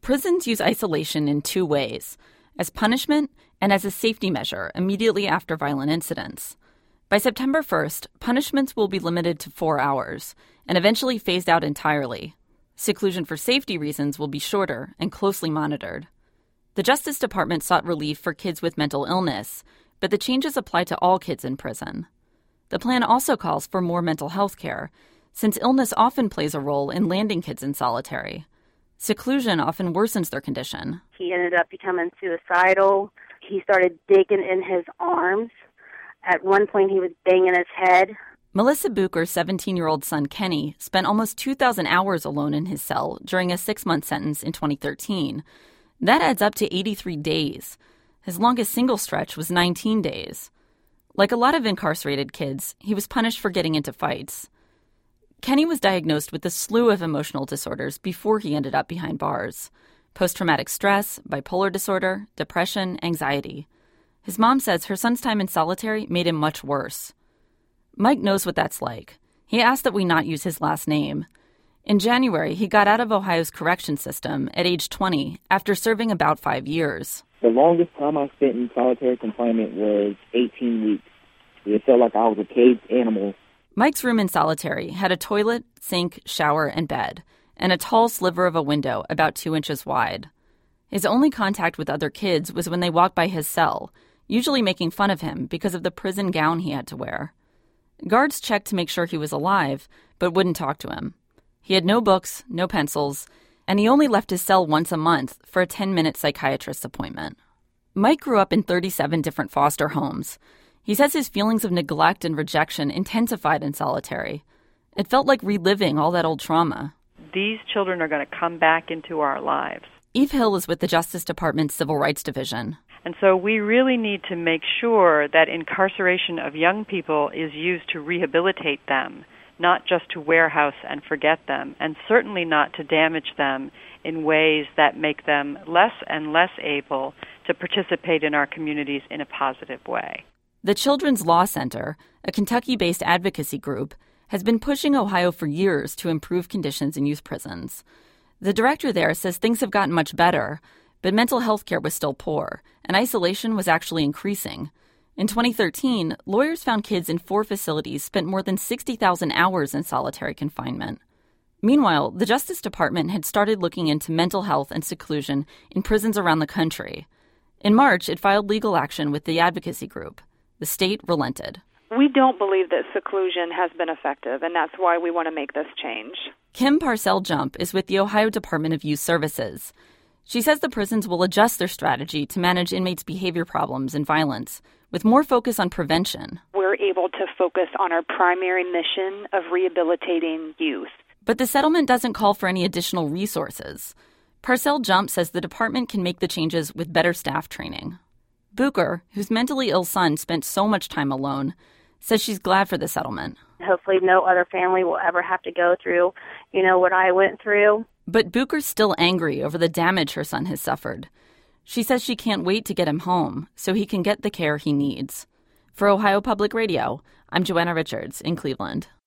Prisons use isolation in two ways, as punishment and as a safety measure immediately after violent incidents. By September 1st, punishments will be limited to 4 hours and eventually phased out entirely. Seclusion for safety reasons will be shorter and closely monitored. The Justice Department sought relief for kids with mental illness, but the changes apply to all kids in prison. The plan also calls for more mental health care, since illness often plays a role in landing kids in solitary. Seclusion often worsens their condition. He ended up becoming suicidal. He started digging in his arms. At one point, he was banging his head. Melissa Bucher's 17-year-old son, Kenny, spent almost 2,000 hours alone in his cell during a 6-month sentence in 2013. That adds up to 83 days. His longest single stretch was 19 days. Like a lot of incarcerated kids, he was punished for getting into fights. Kenny was diagnosed with a slew of emotional disorders before he ended up behind bars. Post-traumatic stress, bipolar disorder, depression, anxiety. His mom says her son's time in solitary made him much worse. Mike knows what that's like. He asked that we not use his last name. In January, he got out of Ohio's correction system at age 20 after serving about 5 years. The longest time I spent in solitary confinement was 18 weeks. It felt like I was a caged animal. Mike's room in solitary had a toilet, sink, shower, and bed, and a tall sliver of a window about 2 inches wide. His only contact with other kids was when they walked by his cell, usually making fun of him because of the prison gown he had to wear. Guards checked to make sure he was alive, but wouldn't talk to him. He had no books, no pencils, and he only left his cell once a month for a 10-minute psychiatrist's appointment. Mike grew up in 37 different foster homes. He says his feelings of neglect and rejection intensified in solitary. It felt like reliving all that old trauma. These children are going to come back into our lives. Eve Hill is with the Justice Department's Civil Rights Division. And so we really need to make sure that incarceration of young people is used to rehabilitate them, not just to warehouse and forget them, and certainly not to damage them in ways that make them less and less able to participate in our communities in a positive way. The Children's Law Center, a Kentucky-based advocacy group, has been pushing Ohio for years to improve conditions in youth prisons. The director there says things have gotten much better, but mental health care was still poor, and isolation was actually increasing. In 2013, lawyers found kids in 4 facilities spent more than 60,000 hours in solitary confinement. Meanwhile, the Justice Department had started looking into mental health and seclusion in prisons around the country. In March, it filed legal action with the advocacy group. The state relented. We don't believe that seclusion has been effective, and that's why we want to make this change. Kim Parcell-Jump is with the Ohio Department of Youth Services. She says the prisons will adjust their strategy to manage inmates' behavior problems and violence, with more focus on prevention. We're able to focus on our primary mission of rehabilitating youth. But the settlement doesn't call for any additional resources. Parcell-Jump says the department can make the changes with better staff training. Bucher, whose mentally ill son spent so much time alone, says she's glad for the settlement. Hopefully no other family will ever have to go through, what I went through. But Bucher's still angry over the damage her son has suffered. She says she can't wait to get him home so he can get the care he needs. For Ohio Public Radio, I'm Joanna Richards in Cleveland.